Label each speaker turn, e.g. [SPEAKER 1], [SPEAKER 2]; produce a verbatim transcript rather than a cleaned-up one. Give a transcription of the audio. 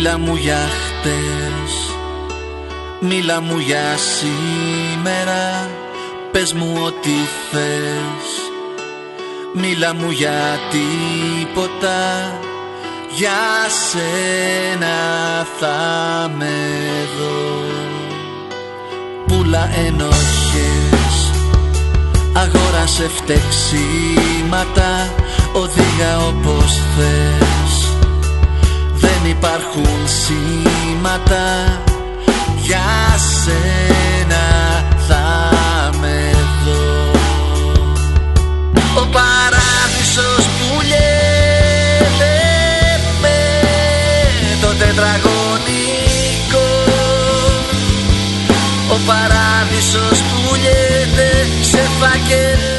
[SPEAKER 1] Μίλα μου για χτες, μίλα μου για σήμερα, πες μου ό,τι θες. Μίλα μου για τίποτα, για σένα θα με δω. Πουλα ενοχές, αγόρασε φτεξίματα, οδήγα όπως θες. Δεν υπάρχουν σήματα, για σένα θα με δω. Ο παράδεισος που λέμε με το τετραγωνικό, ο παράδεισος που λέτε σε φάκελο.